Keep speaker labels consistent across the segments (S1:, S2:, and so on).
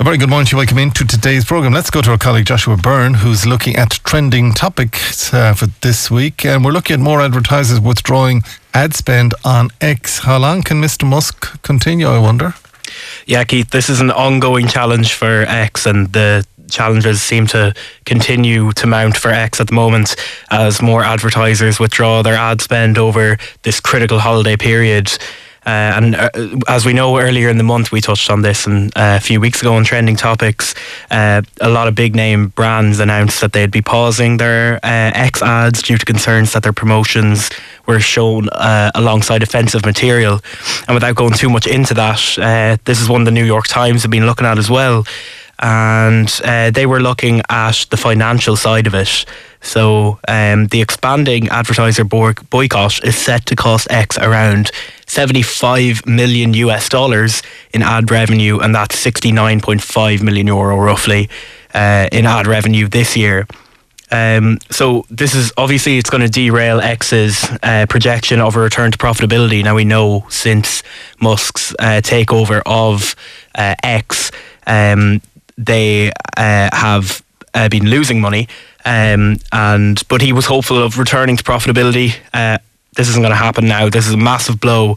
S1: very good morning to you. Welcome into today's programme. Let's go to our colleague Joshua Byrne, who's looking at trending topics for this week. And we're looking at more advertisers withdrawing ad spend on X. How long can Mr. Musk continue, I wonder?
S2: Yeah, Keith, this is an ongoing challenge for X, and the challenges seem to continue to mount for X at the moment as more advertisers withdraw their ad spend over this critical holiday period. As we know, earlier in the month, we touched on this, and a few weeks ago on Trending Topics, a lot of big name brands announced that they'd be pausing their X ads due to concerns that their promotions were shown alongside offensive material. And without going too much into that, this is one the New York Times have been looking at as well. And they were looking at the financial side of it. So the expanding advertiser boycott is set to cost X around $75 million in ad revenue, and that's €69.5 million roughly in ad revenue this year. So this is obviously, it's going to derail X's projection of a return to profitability. Now, we know since Musk's takeover of X, they have been losing money, but he was hopeful of returning to profitability. This isn't going to happen now. This is a massive blow.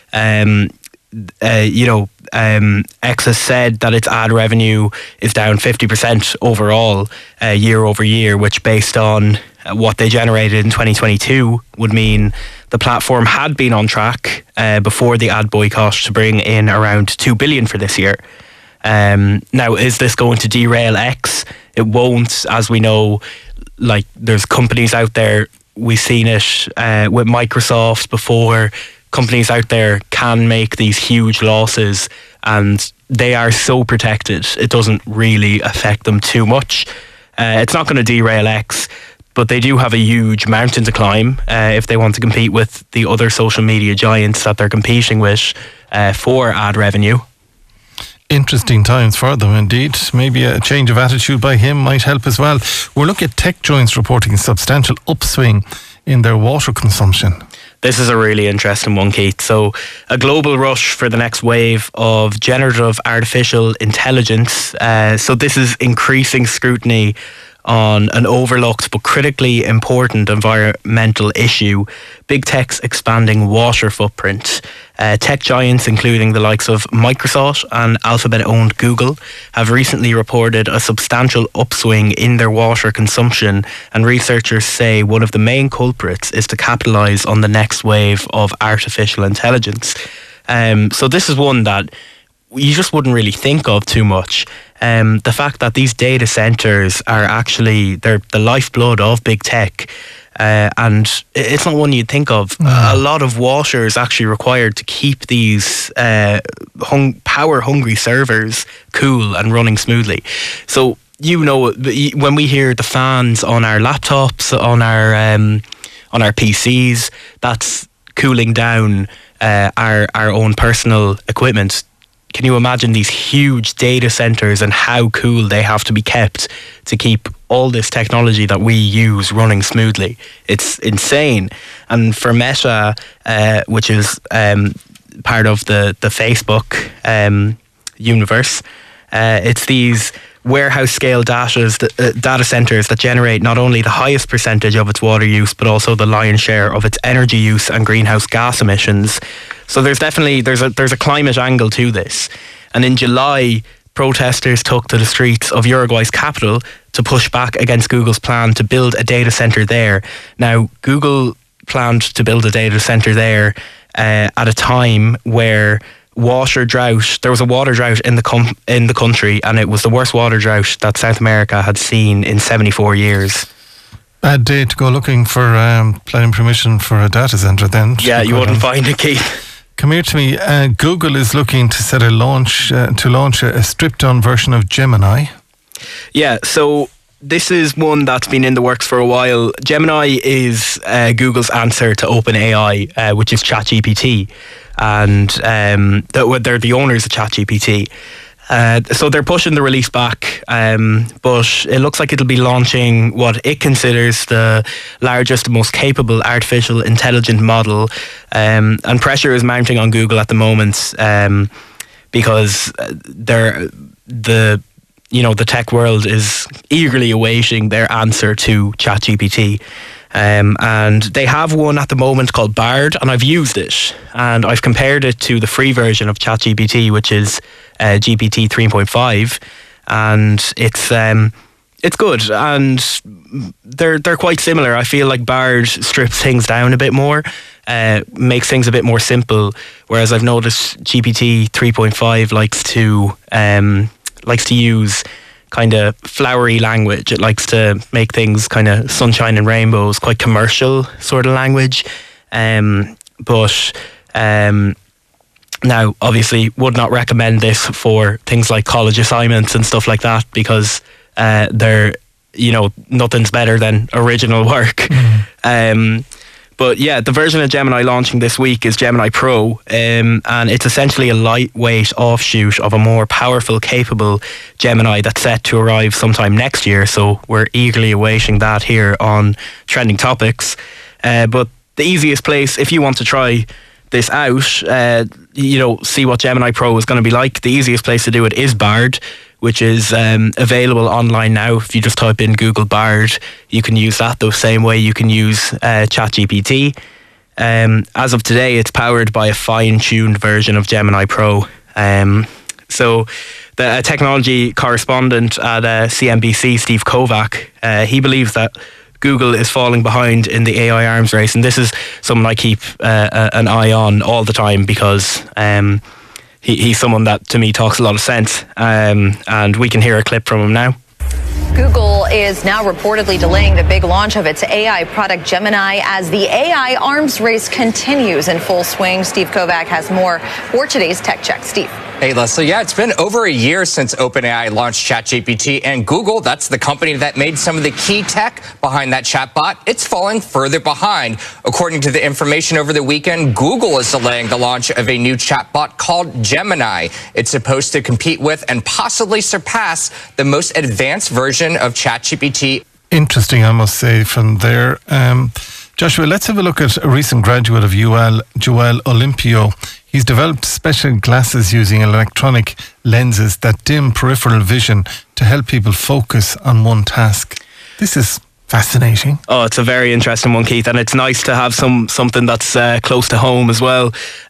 S2: X has said that its ad revenue is down 50% overall year over year, which, based on what they generated in 2022, would mean the platform had been on track before the ad boycott to bring in around $2 billion for this year. Now, is this going to derail X? It won't, as we know. Like, there's companies out there, we've seen it with Microsoft before. Companies out there can make these huge losses, and they are so protected, it doesn't really affect them too much. It's not going to derail X, but they do have a huge mountain to climb if they want to compete with the other social media giants that they're competing with for ad revenue.
S1: Interesting times for them indeed. Maybe a change of attitude by him might help as well. We're looking at tech giants reporting a substantial upswing in their water consumption.
S2: This is a really interesting one, Keith. So, a global rush for the next wave of generative artificial intelligence. So this is increasing scrutiny on an overlooked but critically important environmental issue: big tech's expanding water footprint. Tech giants, including the likes of Microsoft and Alphabet-owned Google, have recently reported a substantial upswing in their water consumption, and researchers say one of the main culprits is to capitalise on the next wave of artificial intelligence. So this is one that you just wouldn't really think of too much. The fact that these data centres are actually, they're the lifeblood of big tech, and it's not one you'd think of. A lot of water is actually required to keep these power-hungry servers cool and running smoothly. So, when we hear the fans on our laptops, on our PCs, that's cooling down our own personal equipment. Can you imagine these huge data centres and how cool they have to be kept to keep all this technology that we use running smoothly? It's insane. And for Meta, which is part of the Facebook universe, it's these warehouse-scale data centres that generate not only the highest percentage of its water use, but also the lion's share of its energy use and greenhouse gas emissions. So there's definitely there's a climate angle to this. And in July, protesters took to the streets of Uruguay's capital to push back against Google's plan to build a data centre there. Now, Google planned to build a data centre there at a time where there was a water drought in the country, and it was the worst water drought that South America had seen in 74 years.
S1: Bad day to go looking for planning permission for a data centre then.
S2: Yeah, you wouldn't find it, Keith.
S1: Come here to me. Google is looking to launch a stripped-down version of Gemini.
S2: Yeah, so this is one that's been in the works for a while. Gemini is Google's answer to OpenAI, which is ChatGPT. And they're the owners of ChatGPT. So they're pushing the release back, but it looks like it'll be launching what it considers the largest, most capable artificial intelligent model, and pressure is mounting on Google at the moment because the tech world is eagerly awaiting their answer to ChatGPT. And they have one at the moment called Bard, and I've used it, and I've compared it to the free version of ChatGPT, which is GPT 3.5, and it's good, and they're quite similar. I feel like Bard strips things down a bit more, makes things a bit more simple, whereas I've noticed GPT 3.5 likes to use kind of flowery language. It likes to make things kind of sunshine and rainbows, quite commercial sort of language. But now, obviously, would not recommend this for things like college assignments and stuff like that, because they're, nothing's better than original work. But yeah, the version of Gemini launching this week is Gemini Pro, and it's essentially a lightweight offshoot of a more powerful, capable Gemini that's set to arrive sometime next year. So we're eagerly awaiting that here on Trending Topics. But the easiest place, if you want to try this out, see what Gemini Pro is going to be like, the easiest place to do it is Bard, which is available online now. If you just type in Google Bard, you can use that the same way you can use ChatGPT. As of today, it's powered by a fine-tuned version of Gemini Pro. So the technology correspondent at CNBC, Steve Kovac, he believes that Google is falling behind in the AI arms race, and this is something I keep an eye on all the time, because he's someone that, to me, talks a lot of sense, and we can hear a clip from him now.
S3: Google is now reportedly delaying the big launch of its AI product Gemini as the AI arms race continues in full swing. Steve Kovac has more for today's Tech Check. Steve.
S4: Hey, Leslie. Yeah, it's been over a year since OpenAI launched ChatGPT, and Google, that's the company that made some of the key tech behind that chatbot, it's falling further behind. According to the information over the weekend, Google is delaying the launch of a new chatbot called Gemini. It's supposed to compete with and possibly surpass the most advanced version of ChatGPT.
S1: Interesting, I must say, from there. Joshua, let's have a look at a recent graduate of UL, Joel Olimpio. He's developed special glasses using electronic lenses that dim peripheral vision to help people focus on one task. This is fascinating.
S2: Oh, it's a very interesting one, Keith, and it's nice to have something that's close to home as well.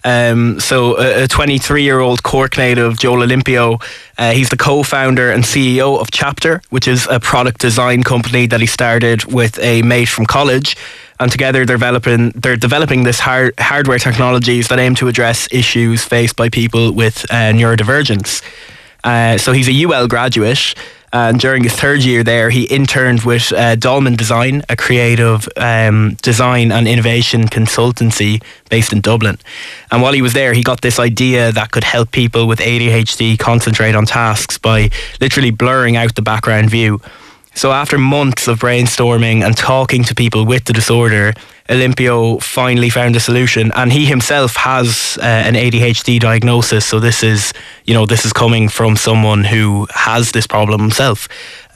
S2: So a 23-year-old Cork native, Joel Olimpio, he's the co-founder and CEO of Chapter, which is a product design company that he started with a mate from college. And together they're developing this hardware technologies that aim to address issues faced by people with neurodivergence. So he's a UL graduate, and during his third year there, he interned with Dolman Design, a creative design and innovation consultancy based in Dublin. And while he was there, he got this idea that could help people with ADHD concentrate on tasks by literally blurring out the background view. So after months of brainstorming and talking to people with the disorder, Olimpio finally found a solution, and he himself has an ADHD diagnosis. So this is coming from someone who has this problem himself.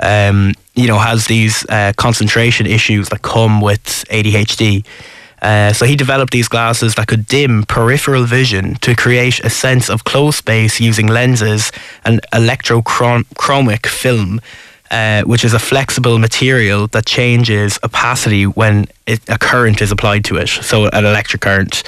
S2: Has these concentration issues that come with ADHD. So he developed these glasses that could dim peripheral vision to create a sense of close space using lenses and electrochromic film. Which is a flexible material that changes opacity when a current is applied to it, so an electric current.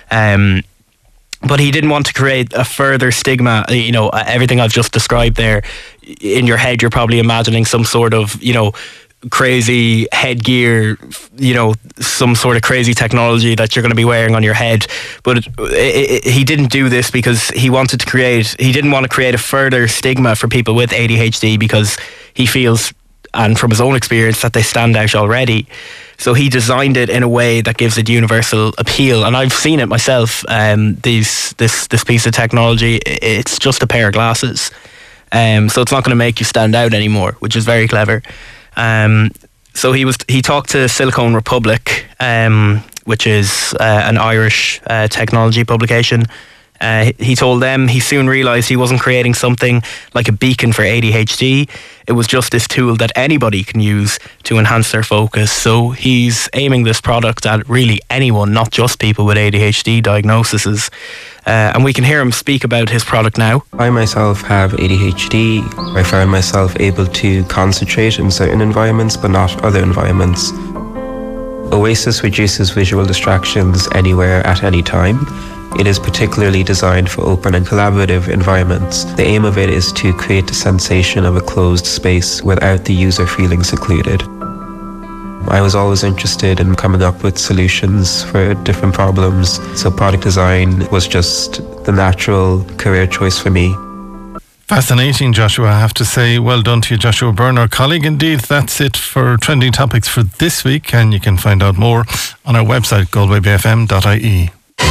S2: But he didn't want to create a further stigma. Everything I've just described there, in your head, you're probably imagining some sort of, crazy headgear, some sort of crazy technology that you're going to be wearing on your head. But he didn't do this because he didn't want to create a further stigma for people with ADHD, because he feels, and from his own experience, that they stand out already. So he designed it in a way that gives it universal appeal. And I've seen it myself. This piece of technology, it's just a pair of glasses. So it's not going to make you stand out anymore, which is very clever. So he talked to Silicon Republic, which is an Irish technology publication, He told them he soon realised he wasn't creating something like a beacon for ADHD. It was just this tool that anybody can use to enhance their focus. So he's aiming this product at really anyone, not just people with ADHD diagnoses. And we can hear him speak about his product now.
S5: I myself have ADHD. I found myself able to concentrate in certain environments but not other environments. Oasis reduces visual distractions anywhere at any time. It is particularly designed for open and collaborative environments. The aim of it is to create the sensation of a closed space without the user feeling secluded. I was always interested in coming up with solutions for different problems, so product design was just the natural career choice for me.
S1: Fascinating, Joshua, I have to say. Well done to you, Joshua Byrne, our colleague. Indeed, that's it for Trending Topics for this week, and you can find out more on our website, galwaybfm.ie.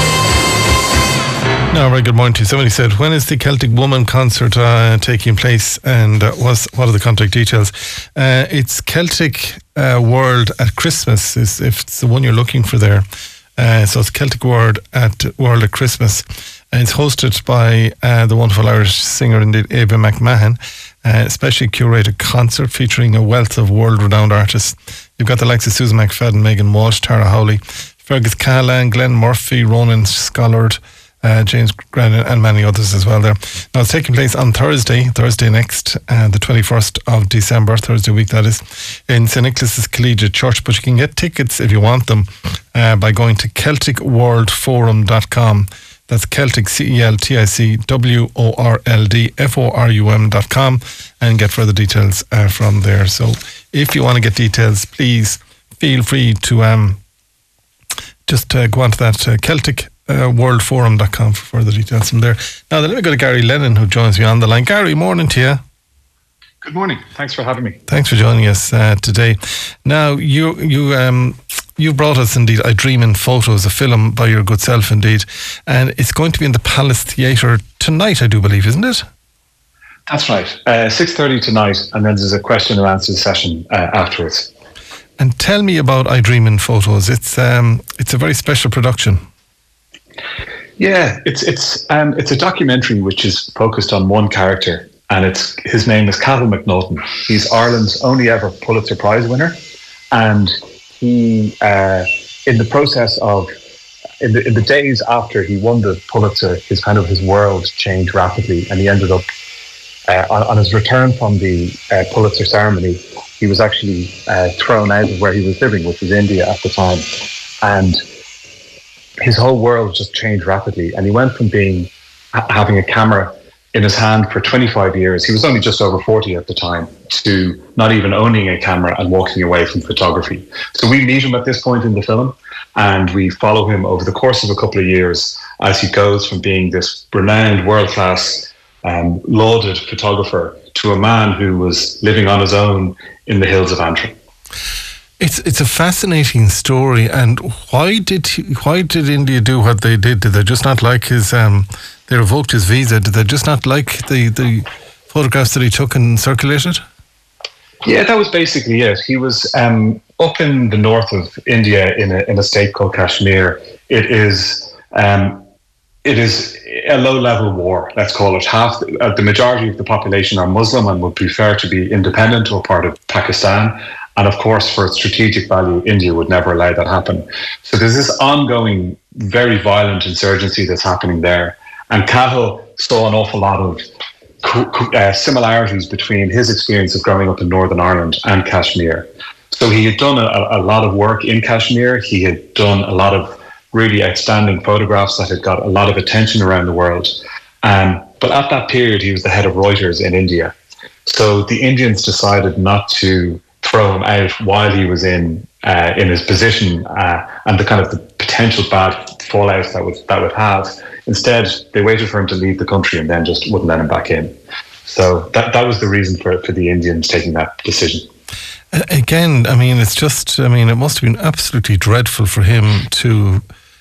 S1: Now, very good morning to you. Somebody said, when is the Celtic Woman concert taking place, and what are the contact details? It's Celtic World at Christmas, if it's the one you're looking for there. So it's Celtic World at Christmas. And it's hosted by the wonderful Irish singer, indeed, Ava McMahon. Especially curated concert featuring a wealth of world-renowned artists. You've got the likes of Susan McFadden, Megan Walsh, Tara Howley, Fergus Callahan, Glenn Murphy, Ronan Scollard, James Grennan, and many others as well there. Now, it's taking place on Thursday next, the 21st of December, Thursday week that is, in St. Nicholas's Collegiate Church. But you can get tickets if you want them by going to CelticWorldForum.com. That's Celtic, CelticWorldForum.com, and get further details from there. So if you want to get details, please feel free to just go onto that CelticWorldForum.com for further details from there. Now, let me go to Gary Lennon, who joins me on the line. Gary, morning to you.
S6: Good morning. Thanks for having me.
S1: Thanks for joining us today. Now, you brought us, indeed, I Dream in Photos, a film by your good self, indeed. And it's going to be in the Palace Theatre tonight, I do believe, isn't it?
S6: That's right. 6:30 tonight, and then there's a question and answer session afterwards.
S1: And tell me about I Dream in Photos. It's a very special production.
S6: Yeah, it's a documentary which is focused on one character, and his name is Cathal McNaughton. He's Ireland's only ever Pulitzer Prize winner, and he, in the process of, in the days after he won the Pulitzer, his world changed rapidly, and he ended up on his return from the Pulitzer ceremony, he was actually thrown out of where he was living, which was India at the time, and his whole world just changed rapidly. And he went from having a camera in his hand for 25 years, he was only just over 40 at the time, to not even owning a camera and walking away from photography. So we meet him at this point in the film, and we follow him over the course of a couple of years as he goes from being this renowned, world-class, lauded photographer to a man who was living on his own in the hills of Antrim.
S1: It's a fascinating story. And why did India do what they did? Did they just not like his... they revoked his visa. Did they just not like the photographs that he took and circulated?
S6: Yeah, that was basically it. He was up in the north of India in a state called Kashmir. It is a low-level war, let's call it. The majority of the population are Muslim and would prefer to be independent or part of Pakistan. And of course, for strategic value, India would never allow that happen. So there's this ongoing, very violent insurgency that's happening there. And Cathal saw an awful lot of similarities between his experience of growing up in Northern Ireland and Kashmir. So he had done a lot of work in Kashmir. He had done a lot of really outstanding photographs that had got a lot of attention around the world. But at that period, he was the head of Reuters in India. So the Indians decided not to throw him out while he was in his position and the kind of the potential bad fallout that would have. Instead, they waited for him to leave the country and then just wouldn't let him back in. So that was the reason for the Indians taking that decision.
S1: Again, I mean, it's just, I mean, it must have been absolutely dreadful for him to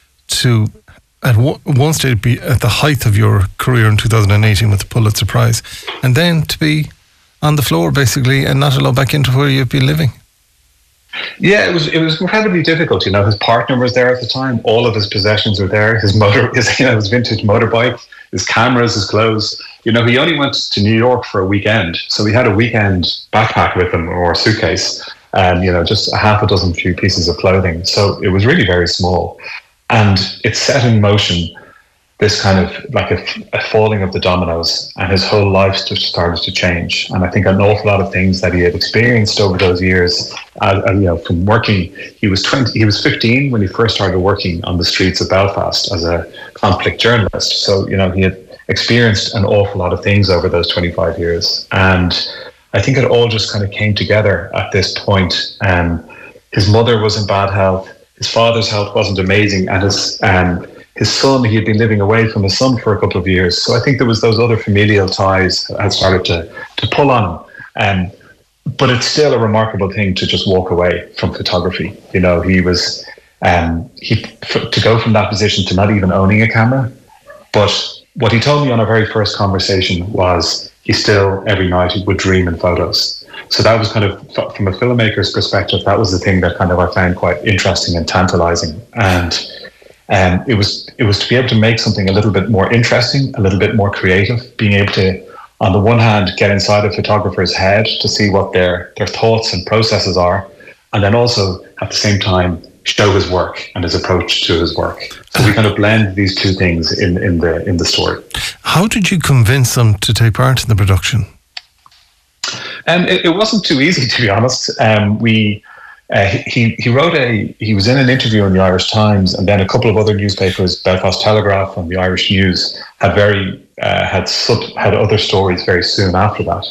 S1: at one stage be at the height of your career in 2018 with the Pulitzer Prize, and then to be on the floor basically and not allowed back into where you've been living.
S6: Yeah, it was incredibly difficult. You know, his partner was there at the time. All of his possessions were there. His his vintage motorbike, his cameras, his clothes. You know, he only went to New York for a weekend, so he had a weekend backpack with him or a suitcase, and just a half a dozen few pieces of clothing. So it was really very small, and it set in motion this kind of like a falling of the dominoes, and his whole life just started to change. And I think an awful lot of things that he had experienced over those years, from working, he was 15 when he first started working on the streets of Belfast as a conflict journalist. So, he had experienced an awful lot of things over those 25 years. And I think it all just kind of came together at this point. His mother was in bad health. His father's health wasn't amazing. And his son, he had been living away from his son for a couple of years. So I think there was those other familial ties that had started to pull on him. But it's still a remarkable thing to just walk away from photography. He was, to go from that position to not even owning a camera. But what he told me on our very first conversation was he still, every night, he would dream in photos. So that was kind of, from a filmmaker's perspective, that was the thing that kind of I found quite interesting and tantalizing. And it was to be able to make something a little bit more interesting, a little bit more creative, being able to, on the one hand, get inside a photographer's head to see what their thoughts and processes are, and then also at the same time show his work and his approach to his work. So we kind of blend these two things in the story.
S1: How did you convince them to take part in the production?
S6: It wasn't too easy, to be honest. He was in an interview in the Irish Times, and then a couple of other newspapers, Belfast Telegraph and the Irish News, had other stories very soon after that.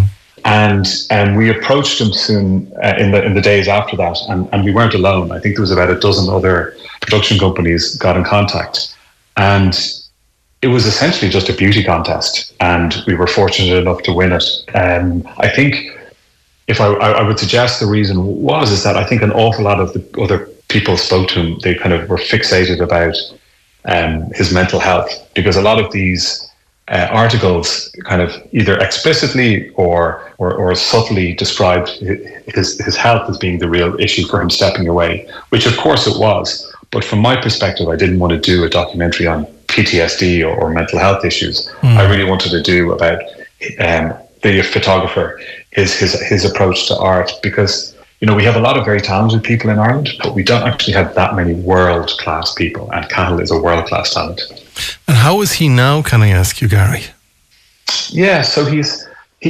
S6: And we approached him soon in the days after that, and we weren't alone. I think there was about a dozen other production companies got in contact, and it was essentially just a beauty contest, and we were fortunate enough to win it. I think, if I would suggest the reason is that I think an awful lot of the other people spoke to him, they kind of were fixated about his mental health, because a lot of these articles kind of either explicitly or subtly described his health as being the real issue for him stepping away, which of course it was. But from my perspective, I didn't want to do a documentary on PTSD or mental health issues. I really wanted to do about the photographer, his approach to art, because we have a lot of very talented people in Ireland, but we don't actually have that many world-class people, and Cathal is a world-class talent.
S1: And how is he now, can I ask you, Gary?
S6: Yeah, so he's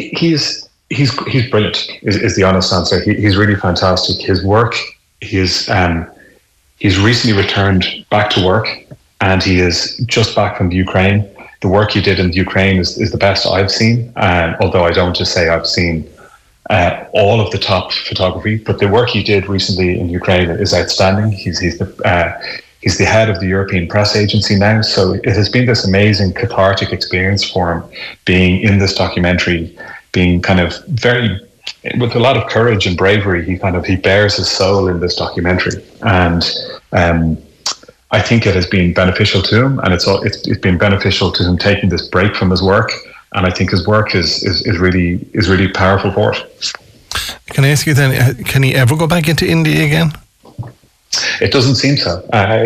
S6: brilliant, is the honest answer. He's really fantastic. His work, he's recently returned back to work, and he is just back from the Ukraine. The work he did in the Ukraine is the best I've seen, although I don't just say I've seen all of the top photography, but the work he did recently in Ukraine is outstanding. He's the head of the European Press Agency now, so it has been this amazing cathartic experience for him being in this documentary, being kind of with a lot of courage and bravery. He bears his soul in this documentary, and I think it has been beneficial to him, and it's been beneficial to him taking this break from his work. And I think his work is really powerful for it.
S1: Can I ask you then, can he ever go back into India again?
S6: It doesn't seem so. I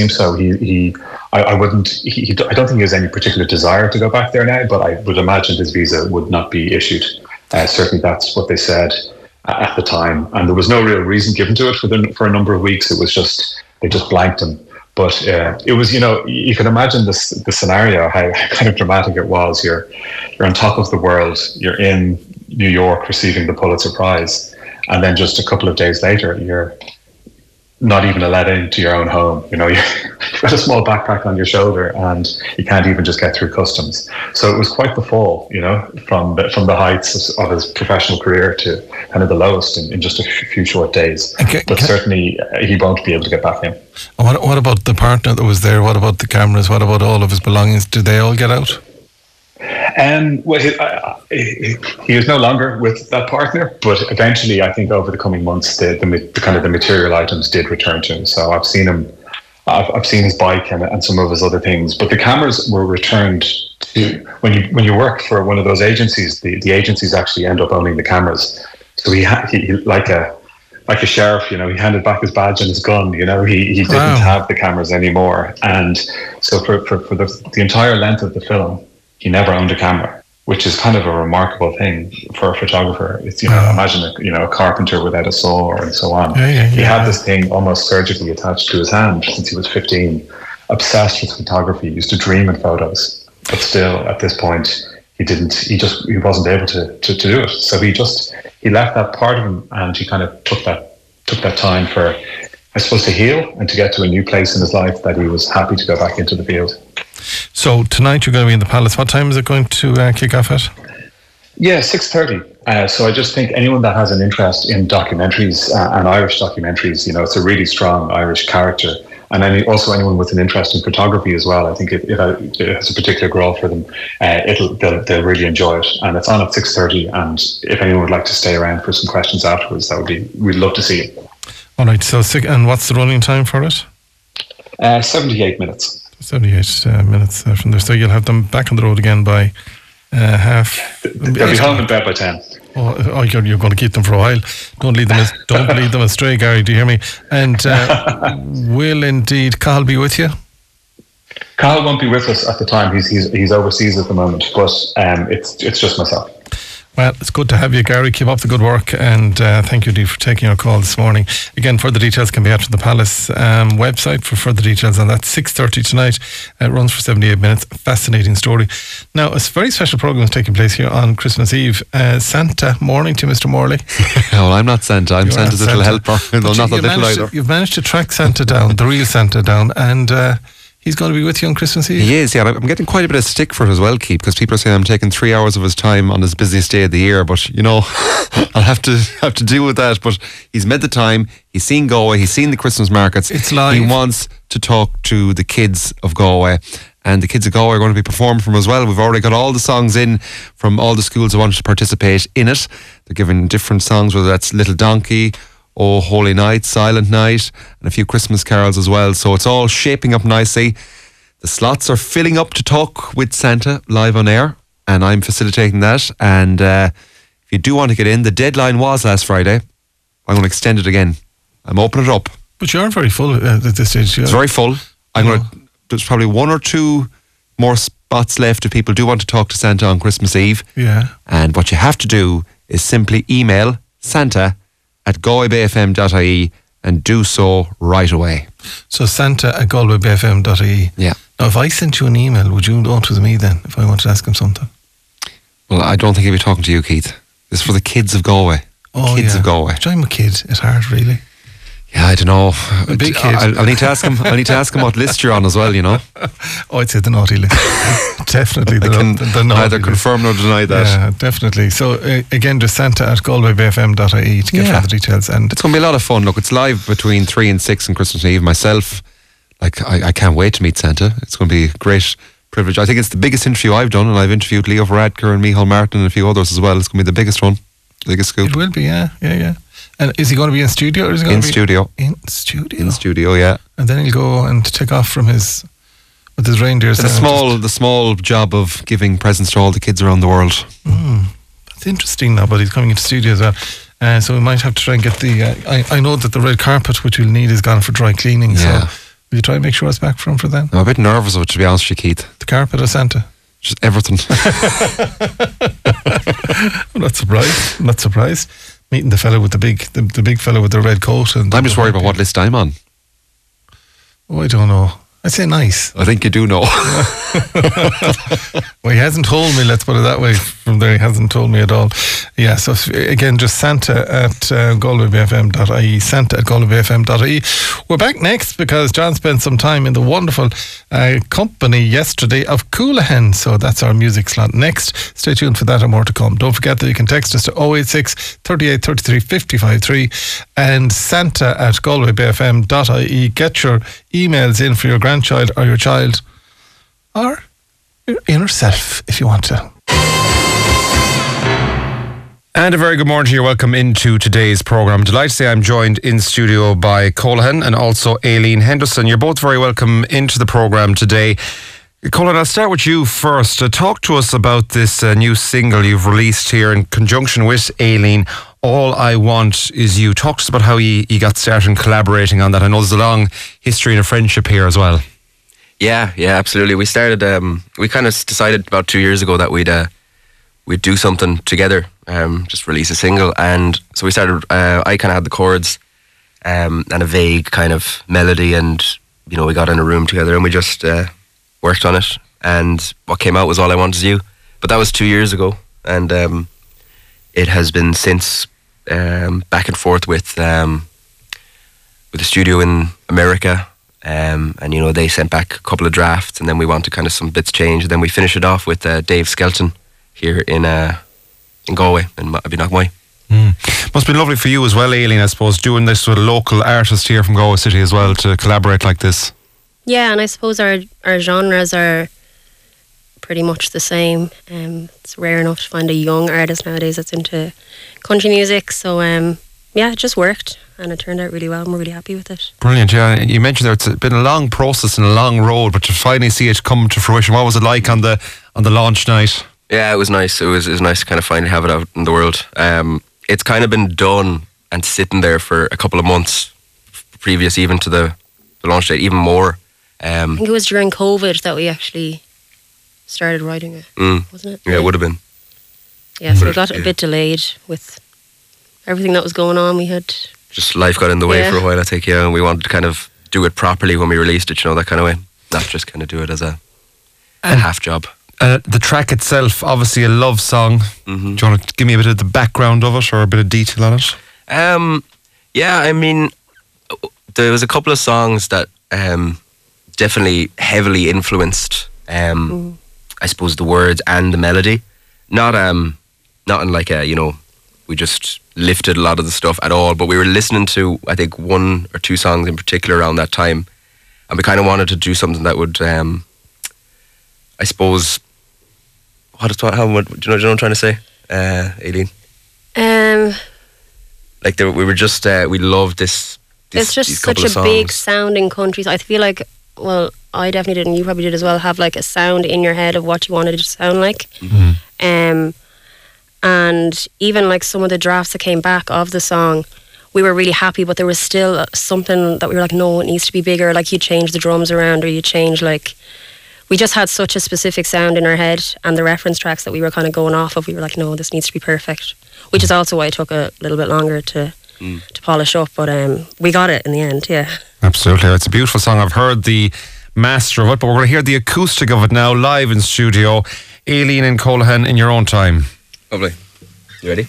S6: don't think he has any particular desire to go back there now, but I would imagine his visa would not be issued. Certainly that's what they said at the time. And there was no real reason given to it for a number of weeks. It was just, they just blanked him. But it was, you can imagine the scenario, how kind of dramatic it was. You're on top of the world. You're in New York receiving the Pulitzer Prize. And then just a couple of days later, you're not even allowed into your own home. You've got a small backpack on your shoulder, and you can't even just get through customs. So it was quite the fall, from the heights of his professional career to kind of the lowest in just a few short days. But certainly he won't be able to get back in.
S1: What about the partner that was there? What about the cameras? What about all of his belongings? Did they all get out?
S6: Well, he is no longer with that partner, but eventually, I think over the coming months, the kind of the material items did return to him. So I've seen him. I've seen his bike and some of his other things, but the cameras were returned to when you work for one of those agencies. The agencies actually end up owning the cameras. So he like like a sheriff, he handed back his badge and his gun. He didn't have the cameras anymore, and so for the entire length of the film, he never owned a camera, which is kind of a remarkable thing for a photographer. It's imagine a carpenter without a saw and so on. He had this thing almost surgically attached to his hand since he was 15. Obsessed with photography, used to dream in photos, but still at this point he wasn't able to do it. So he left that part of him, and he kind of took that time for, I suppose, to heal and to get to a new place in his life that he was happy to go back into the field.
S1: So tonight you're going to be in the Palace. What time is it going to kick off at?
S6: Yeah, 6:30. So I just think anyone that has an interest in documentaries and Irish documentaries, it's a really strong Irish character. And also anyone with an interest in photography as well, I think it has a particular grow for them. They'll really enjoy it, and it's on at 6:30. And if anyone would like to stay around for some questions afterwards, we'd love to see you.
S1: All right. So and what's the running time for it?
S6: 78 minutes.
S1: 78 minutes from there. So you'll have them back on the road again by half.
S6: They'll be home in bed by 10.
S1: Oh, you're going to keep them for a while. Don't lead them astray, Gary. Do you hear me? And will indeed Cathal be with you?
S6: Cathal won't be with us at the time. He's overseas at the moment, but it's just myself.
S1: Well, it's good to have you, Gary. Keep up the good work, and thank you, Dee, for taking our call this morning. Again, further details can be at the Palace website for further details on that. 6:30 tonight. It runs for 78 minutes. Fascinating story. Now, a very special programme is taking place here on Christmas Eve. Santa, morning to Mr. Morley.
S7: Well, I'm not Santa. I'm Santa's little helper. No, not that little either.
S1: You've managed to track Santa down, the real Santa down, and he's going to be with you on Christmas Eve?
S7: He is, yeah. I'm getting quite a bit of stick for it as well, Keith, because people are saying I'm taking 3 hours of his time on his busiest day of the year. But, I'll have to deal with that. But he's made the time. He's seen Galway. He's seen the Christmas markets.
S1: It's live.
S7: He wants to talk to the kids of Galway. And the kids of Galway are going to be performing from as well. We've already got all the songs in from all the schools who wanted to participate in it. They're giving different songs, whether that's Little Donkey, Oh Holy Night, Silent Night, and a few Christmas carols as well. So it's all shaping up nicely. The slots are filling up to talk with Santa live on air, and I'm facilitating that. And if you do want to get in, the deadline was last Friday. I'm going to extend it again. I'm opening it up.
S1: But you are very full at this stage.
S7: It's very full. There's probably 1 or 2 more spots left if people do want to talk to Santa on Christmas Eve.
S1: Yeah.
S7: And what you have to do is simply email santa@galwaybayfm.ie and do so right away.
S1: So santa@galwaybayfm.ie.
S7: Yeah.
S1: Now, if I sent you an email, would you know it was me then, if I wanted to ask him something?
S7: Well, I don't think he'd be talking to you, Keith. This is for the kids of Galway. Kids of Galway.
S1: I'm a kid at heart, really.
S7: Yeah, I don't know.
S1: A big kid.
S7: I'll need to ask him. What list you're on as well.
S1: Oh, I'd say the naughty list. Definitely the naughty.
S7: Neither confirm nor deny that.
S1: Yeah, definitely. So again, just santa@galwaybayfm.ie to get further details. And
S7: it's going to be a lot of fun. Look, it's live between 3 and 6 on Christmas Eve. Myself, I can't wait to meet Santa. It's going to be a great privilege. I think it's the biggest interview I've done, and I've interviewed Leo Varadkar and Micheál Martin and a few others as well. It's going to be the biggest one, biggest scoop.
S1: It will be, yeah. And is he going to be in studio, or is he going to be
S7: studio?
S1: In studio.
S7: In studio, yeah.
S1: And then he'll go and take off with his reindeers.
S7: The small job of giving presents to all the kids around the world.
S1: That's interesting now, but he's coming into studio as well. So we might have to try and get the. I know that the red carpet, which we'll need, is gone for dry cleaning. Yeah. So will you try and make sure it's back for then?
S7: I'm a bit nervous of it, to be honest with you, Keith.
S1: The carpet or Santa?
S7: Just everything.
S1: I'm not surprised. Meeting the fellow with the big fellow with the red coat. And
S7: I'm just worried about what list I'm on.
S1: Oh, I don't know. I'd say nice.
S7: I think you do know.
S1: Well, he hasn't told me, let's put it that way. From there, he hasn't told me at all. Yeah, so again, just santa@galwaybayfm.ie, santa@galwaybayfm.ie. We're back next because John spent some time in the wonderful company yesterday of Coolahan. So that's our music slot next. Stay tuned for that and more to come. Don't forget that you can text us to 086 38 33 553 and santa@galwaybayfm.ie. Get your emails in for your grandchild or your child or your inner self if you want to.
S7: And a very good morning to you. Welcome into today's programme. Delighted to say I'm joined in studio by Coolahan and also Aileen Henderson. You're both very welcome into the programme today. Colin, I'll start with you first. Talk to us about this new single you've released here in conjunction with Aileen, All I Want Is You. Talk to us about how you got started in collaborating on that. I know there's a long history and a friendship here as well.
S8: Yeah, absolutely. We started, we kind of decided about 2 years ago that we'd do something together, just release a single. And so we started, I kind of had the chords and a vague kind of melody, and, you know, we got in a room together and we just worked on it. And what came out was All I Want Is You. But that was 2 years ago. And it has been since back and forth with the studio in America. And, you know, they sent back a couple of drafts, and then we wanted kind of some bits changed. And then we finished it off with Dave Skelton here in Galway, in Abinagmoy.
S7: Must have been lovely for you as well, Aileen, I suppose, doing this with a local artist here from Galway City as well, to collaborate like this.
S9: Yeah, and I suppose our genres are pretty much the same. It's rare enough to find a young artist nowadays that's into country music. So, yeah, it just worked, and it turned out really well, and we're really happy with it.
S7: Brilliant, yeah. You mentioned there it's been a long process and a long road, but to finally see it come to fruition, what was it like on the launch night?
S8: Yeah, it was nice. It was nice to kind of finally have it out in the world. It's kind of been done and sitting there for a couple of months previous even to the launch date, even more.
S9: I think it was during COVID that we actually started writing it, wasn't it?
S8: Yeah, it would have been.
S9: Yeah, so we got a bit delayed with everything that was going on. We had...
S8: Just life got in the way for a while, I think, yeah, and we wanted to kind of do it properly when we released it, you know, that kind of way. Not just kind of do it as a half job.
S7: The track itself, obviously a love song. Mm-hmm. Do you want to give me a bit of the background of it or a bit of detail on it?
S8: Yeah, I mean, there was a couple of songs that definitely heavily influenced, I suppose, the words and the melody. Not in like a, you know, we just lifted a lot of the stuff at all, but we were listening to, I think, 1 or 2 songs in particular around that time, and we kind of wanted to do something that would, I suppose, do you know what I'm trying to say, Aileen? Like we were just we loved this.
S9: It's just such a big sounding country. I feel like, well, I definitely did, and you probably did as well, have like a sound in your head of what you wanted it to sound like. Mm-hmm. And even like some of the drafts that came back of the song, we were really happy, but there was still something that we were like, no, it needs to be bigger. Like you change the drums around, or you change like. We just had such a specific sound in our head, and the reference tracks that we were kind of going off of, we were like, no, this needs to be perfect. Which is also why it took a little bit longer to polish up, but we got it in the end, yeah.
S7: Absolutely, it's a beautiful song. I've heard the master of it, but we're going to hear the acoustic of it now, live in studio. Aileen and Colahan, in your own time.
S8: Lovely. You ready?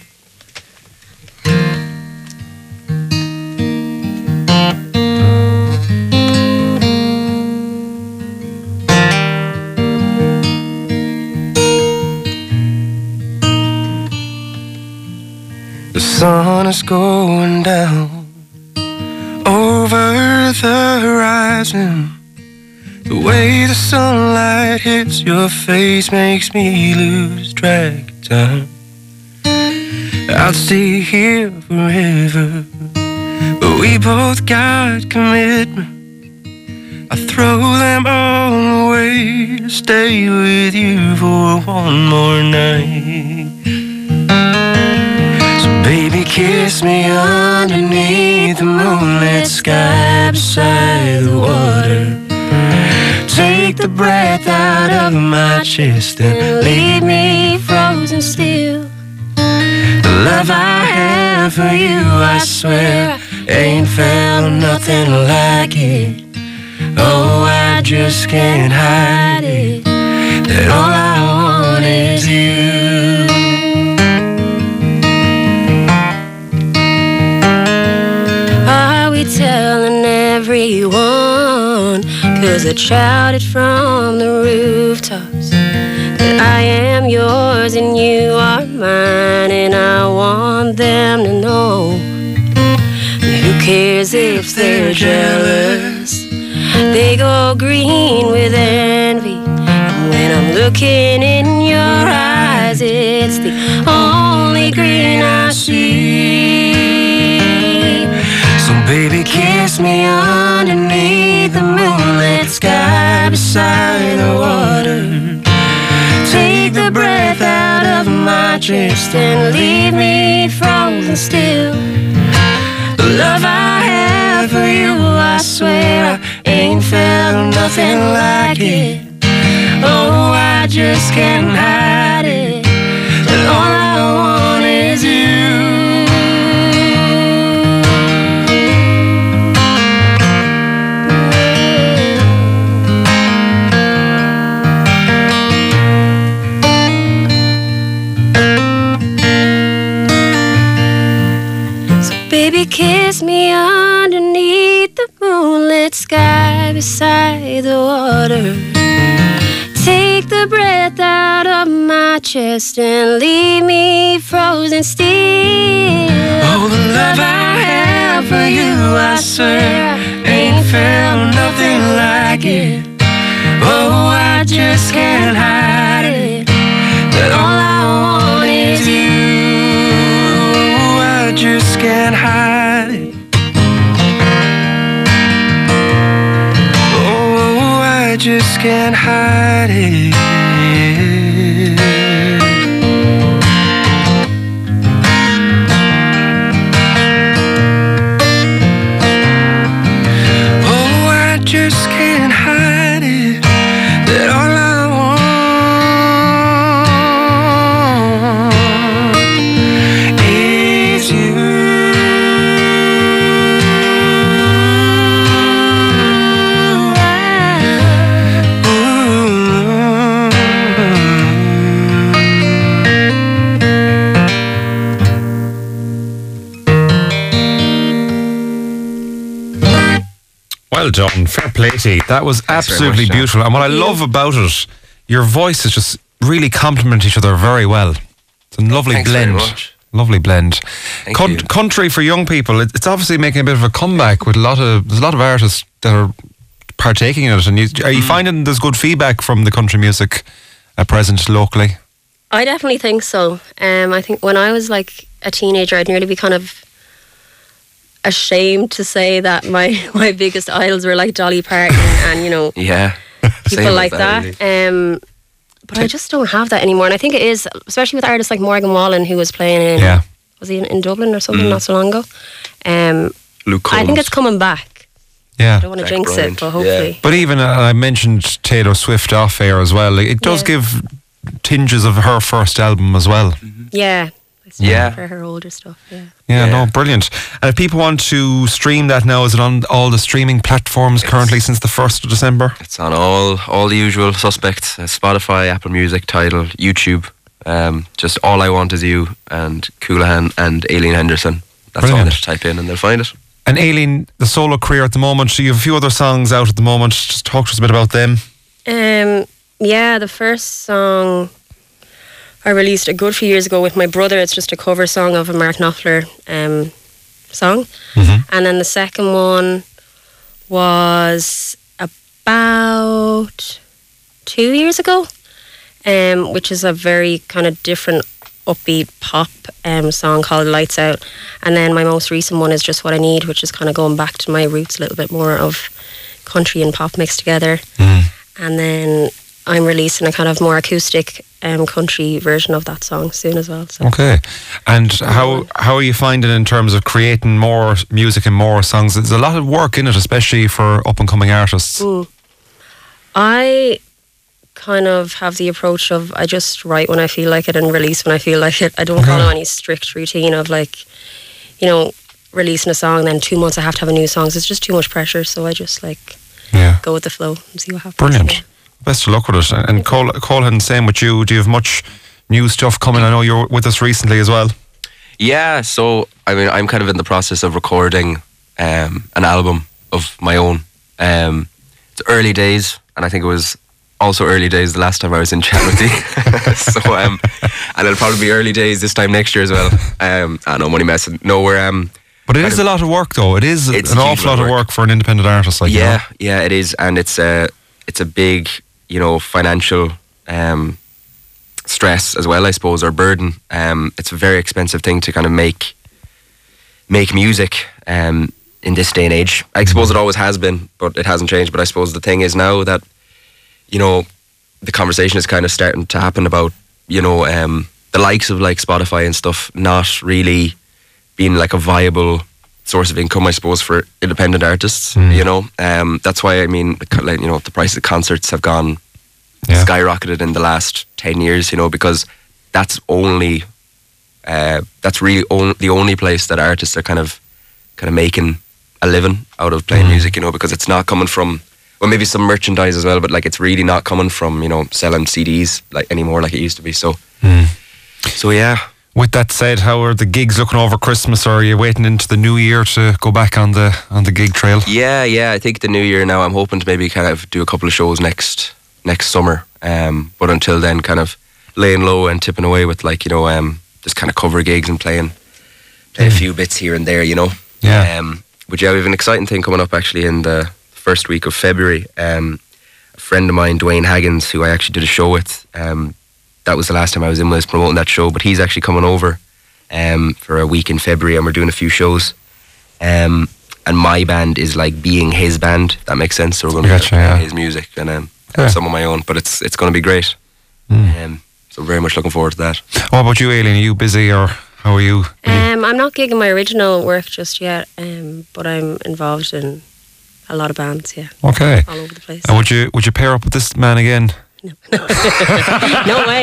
S10: The sun is going down over the horizon. The way the sunlight hits your face makes me lose track of time. I'll stay here forever, but we both got commitment. I throw them all away to stay with you for one more night. Baby, kiss me underneath the moonlit sky beside the water. Take the breath out of my chest and leave me frozen still. The love I have for you, I swear, ain't found nothing like it. Oh, I just can't hide it, that all I want is you. Telling everyone, 'cause I shouted from the rooftops that I am yours and you are mine, and I want them to know. Who cares if they're jealous? They go green with envy, and when I'm looking in your eyes, it's the only green I see. Baby, kiss me underneath the moonlit sky beside the water. chest and leave me frozen still. The love I have for you, I swear I ain't felt nothing like it. Oh, I just can't hide it, that all I want is you. Baby, kiss me underneath the moonlit sky beside the water. Take the breath out of my chest and leave me frozen still. Oh, the love I have for you, I swear I ain't felt nothing like it. Oh, I just can't hide it, that all I want is you. I just can't hide it. Oh, I just can't hide it. Oh, I just can't hide it, that all I want is you.
S7: Well done, fair play to you. That was absolutely beautiful. And what I love about it, your voices just really complement each other very well. It's a lovely blend. Lovely blend. Country for young people, it's obviously making a bit of a comeback with there's a lot of artists that are partaking in it. And are you finding there's good feedback from the country music at present locally?
S9: I definitely think so. I think when I was like a teenager, I'd nearly be kind of ashamed to say that my biggest idols were like Dolly Parton and, you know, people like that. Really. But I just don't have that anymore. And I think it is, especially with artists like Morgan Wallen, who was playing in, was he in Dublin or something not so long ago?
S8: Luke Combs.
S9: I think it's coming back.
S7: Yeah.
S9: I don't want to jinx it, but hopefully.
S7: Yeah. But even, I mentioned Taylor Swift off air as well. It does give tinges of her first album as well.
S9: Yeah. For her older stuff,
S7: Yeah, no, brilliant. And if people want to stream that now, is it on all the streaming platforms currently since the 1st of December?
S8: It's on all the usual suspects, Spotify, Apple Music, Tidal, YouTube. Just All I Want Is You and Coolahan and Aileen Henderson. That's all they type in and they'll find it.
S7: And Aileen, the solo career at the moment, so you have a few other songs out at the moment. Just talk to us a bit about them.
S9: The first song I released a good few years ago with my brother. It's just a cover song of a Mark Knopfler song. And then the second one was about 2 years ago, which is a very kind of different upbeat pop song called Lights Out. And then my most recent one is Just What I Need, which is kind of going back to my roots a little bit more of country and pop mixed together. And then I'm releasing a kind of more acoustic country version of that song soon as well. So.
S7: Okay. And how are you finding in terms of creating more music and more songs? There's a lot of work in it, especially for up-and-coming artists.
S9: I kind of have the approach of I just write when I feel like it and release when I feel like it. I don't follow any strict routine of like, you know, releasing a song, then 2 months I have to have a new song. So it's just too much pressure. So I just like go with the flow and see what happens.
S7: Brilliant. Best of luck with it. And Colin, same with you. Do you have much new stuff coming? I know you're with us recently as well.
S8: Yeah, so I mean, I'm kind of in the process of recording an album of my own. It's early days, and I think it was also early days the last time I was in chat with you. So, and it'll probably be early days this time next year as well. I know, money messing. No, we're
S7: but it is a lot of work, though. It is an awful lot of work for an independent artist like you.
S8: Yeah, it is, and it's a big, you know, financial stress as well, I suppose, or burden. It's a very expensive thing to kind of make music in this day and age. I suppose it always has been, but it hasn't changed. But I suppose the thing is now that, you know, the conversation is kind of starting to happen about, you know, the likes of like Spotify and stuff not really being like a viable source of income, I suppose, for independent artists. You know, that's why I mean, like, you know, the price of concerts have gone skyrocketed in the last 10 years. You know, because that's really the only place that artists are kind of making a living out of playing music. You know, because it's not coming from, well, maybe some merchandise as well, but like it's really not coming from, you know, selling CDs like anymore like it used to be. So yeah.
S7: With that said, how are the gigs looking over Christmas, or are you waiting into the new year to go back on the gig trail?
S8: Yeah, I think the new year now, I'm hoping to maybe kind of do a couple of shows next summer. But until then, kind of laying low and tipping away with, like, you know, just kind of cover gigs and play a few bits here and there, you know.
S7: Yeah.
S8: But yeah, we have an exciting thing coming up actually in the first week of February. A friend of mine, Dwayne Haggins, who I actually did a show with, that was the last time I was in Wales promoting that show, but he's actually coming over for a week in February, and we're doing a few shows. And my band is like being his band, if that makes sense. So we're going to play his music and some of my own, but it's going to be great. So very much looking forward to that.
S7: What about you, Aileen? Are you busy, or how are you?
S9: I'm not gigging my original work just yet, but I'm involved in a lot of bands, yeah.
S7: Okay.
S9: All over the place.
S7: And would you pair up with this man again?
S9: No way.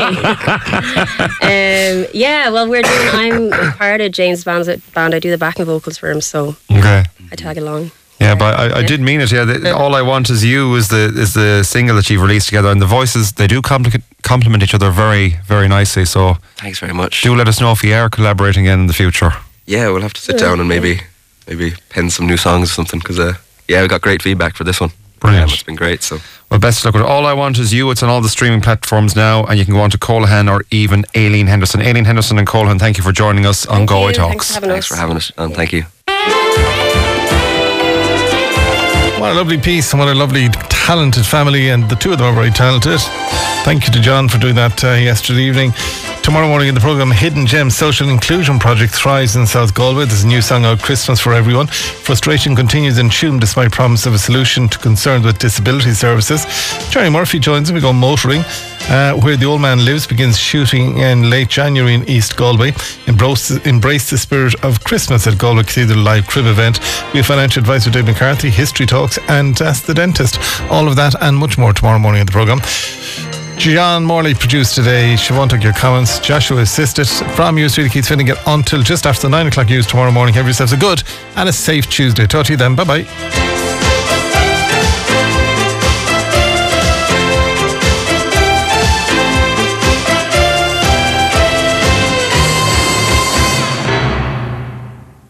S9: Yeah, well, I'm part of James' band. I do the backing vocals for him, so I tag along.
S7: Yeah, but I did mean it. Yeah, All I Want Is You is the single that you've released together, and the voices, they do complement each other very, very nicely. So
S8: thanks very much.
S7: Do let us know if you are collaborating again in the future.
S8: Yeah, we'll have to sit down and maybe pen some new songs or something, because we got great feedback for this one.
S7: Brilliant.
S8: It's been great. So,
S7: well, best of luck with it. All I Want Is You. It's on all the streaming platforms now, and you can go on to Colahan or even Aileen Henderson. Aileen Henderson and Colahan, thank you for joining us on Galway Talks.
S8: Thanks for having us, and thank you.
S1: What a lovely piece, and what a lovely talented family, and the two of them are very talented. Thank you to John for doing that yesterday evening. Tomorrow morning in the programme, Hidden Gems Social Inclusion Project thrives in South Galway. There's a new song out, Christmas for Everyone. Frustration continues in Tuam despite promise of a solution to concerns with disability services. Jerry Murphy joins him. We go motoring. Where the Old Man Lives begins shooting in late January in East Galway. Embrace the spirit of Christmas at Galway Cathedral live crib event. We have financial advisor Dave McCarthy, history talks, and Ask the Dentist. All of that and much more tomorrow morning in the programme. John Morley produced today. Siobhan took your comments. Joshua assisted. From you, Sweetie Keith Finnegan, until just after the 9 o'clock news tomorrow morning. Have yourselves a good and a safe Tuesday. Talk to you then. Bye-bye.